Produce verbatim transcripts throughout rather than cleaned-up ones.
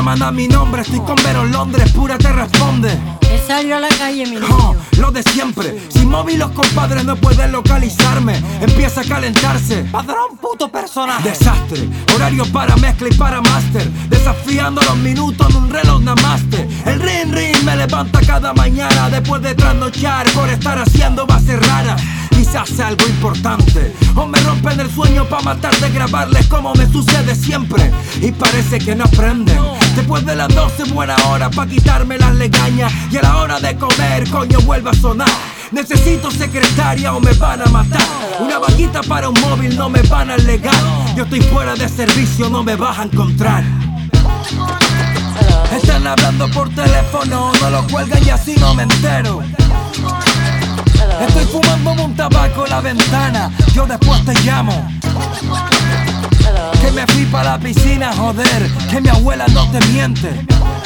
llaman a mi nombre, estoy con Vero en Londres, pura te responde. Él salió a la calle, mi niño. Oh, lo de siempre, sin móvil los compadres no pueden localizarme. Empieza a calentarse, padrón puto personaje. Desastre, horario para mezcla y para máster, desafiando los minutos en un reloj namaste. El ring ring me levanta cada mañana, después de trasnochar por estar haciendo bases raras. Quizás sea algo importante, o me rompen el sueño pa' matar de grabarles como me sucede siempre. Y parece que no aprenden. Después de las doce buena hora pa' quitarme las legañas, y a la hora de comer, coño, vuelve a sonar. Necesito secretaria o me van a matar. Una vaquita para un móvil no me van a alegar. Yo estoy fuera de servicio, no me vas a encontrar. Están hablando por teléfono, no lo cuelgan y así no me entero. Estoy fumando un tabaco en la ventana, yo después te llamo. Que me fui pa' la piscina, joder, que mi abuela no te miente.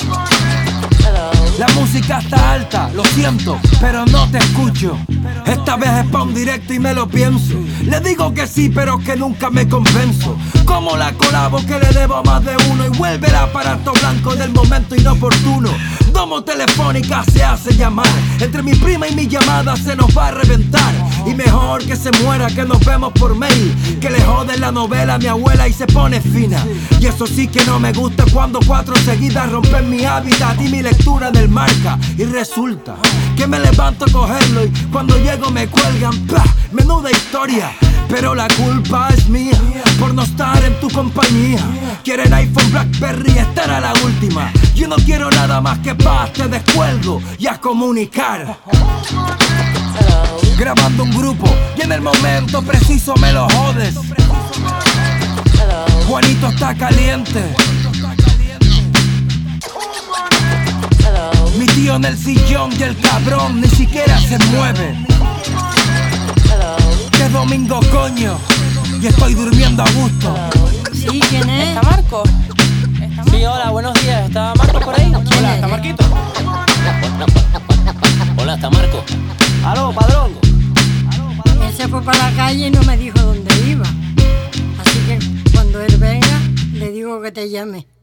La música está alta, lo siento, pero no te escucho. Esta vez es pa' un directo y me lo pienso. Le digo que sí, pero que nunca me convenzo. Como la colabo que le debo a más de uno, y vuelve el aparato blanco del momento inoportuno. Domo telefónica se hace llamar, entre mi prima y mi llamada se nos va a reventar. Y mejor que se muera, que nos vemos por mail, que le jode la novela a mi abuela y se pone fina. Y eso sí que no me gusta, cuando cuatro seguidas rompen mi hábitat y mi lectura del marca. Y resulta que me levanto a cogerlo y cuando llego me cuelgan. ¡Pah! Menuda historia, pero la culpa es mía por no estar en tu compañía. Quieren iPhone, Blackberry, esta era la última. Yo no quiero nada más que paz, te descuelgo y a comunicar. Grabando un grupo y en el momento preciso me lo jodes. Juanito está caliente. Mi tío en el sillón y el cabrón ni siquiera se mueve. Que es domingo, coño, y estoy durmiendo a gusto. Sí, ¿quién es? ¿Está Marco? Sí, hola, buenos días. ¿Está Marco por ahí? ¿Quién Hola, es? ¿está Marquito? Hola, ¿está Marco? Aló, padrón. Él se fue para la calle y no me dijo dónde iba. Así que cuando él venga, le digo que te llame.